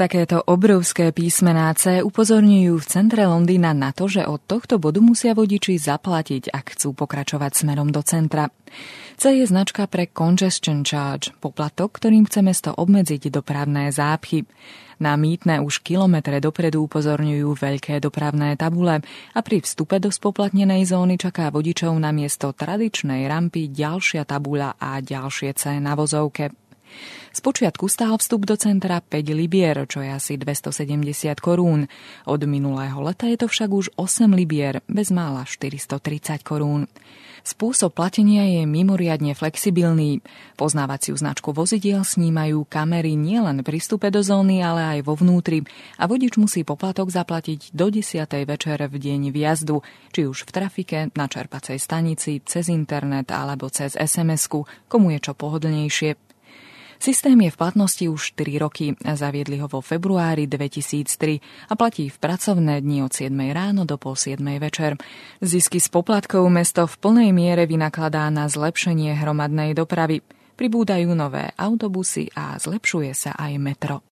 Takéto obrovské písmená C upozorňujú v centre Londýna na to, že od tohto bodu musia vodiči zaplatiť, ak chcú pokračovať smerom do centra. C je značka pre Congestion Charge, poplatok, ktorým chce mesto obmedziť dopravné zápchy. Na mýtne už kilometre dopredu upozorňujú veľké dopravné tabule a pri vstupe do spoplatnenej zóny čaká vodičov na miesto tradičnej rampy ďalšia tabuľa a ďalšie C na vozovke. Spočiatku stál vstup do centra 5 libier, čo je asi 270 korún. Od minulého leta je to však už 8 libier, bezmála 430 korún. Spôsob platenia je mimoriadne flexibilný. Poznávaciu značku vozidiel snímajú kamery nielen pri vstupe do zóny, ale aj vo vnútri a vodič musí poplatok zaplatiť do 10. večer v deň vjazdu, či už v trafike, na čerpacej stanici, cez internet alebo cez SMS-ku, komu je čo pohodlnejšie. Systém je v platnosti už 4 roky. Zaviedli ho vo februári 2003 a platí v pracovné dni od 7 ráno do pol 7 večer. Zisky z poplatkov mesto v plnej miere vynakladá na zlepšenie hromadnej dopravy. Pribúdajú nové autobusy a zlepšuje sa aj metro.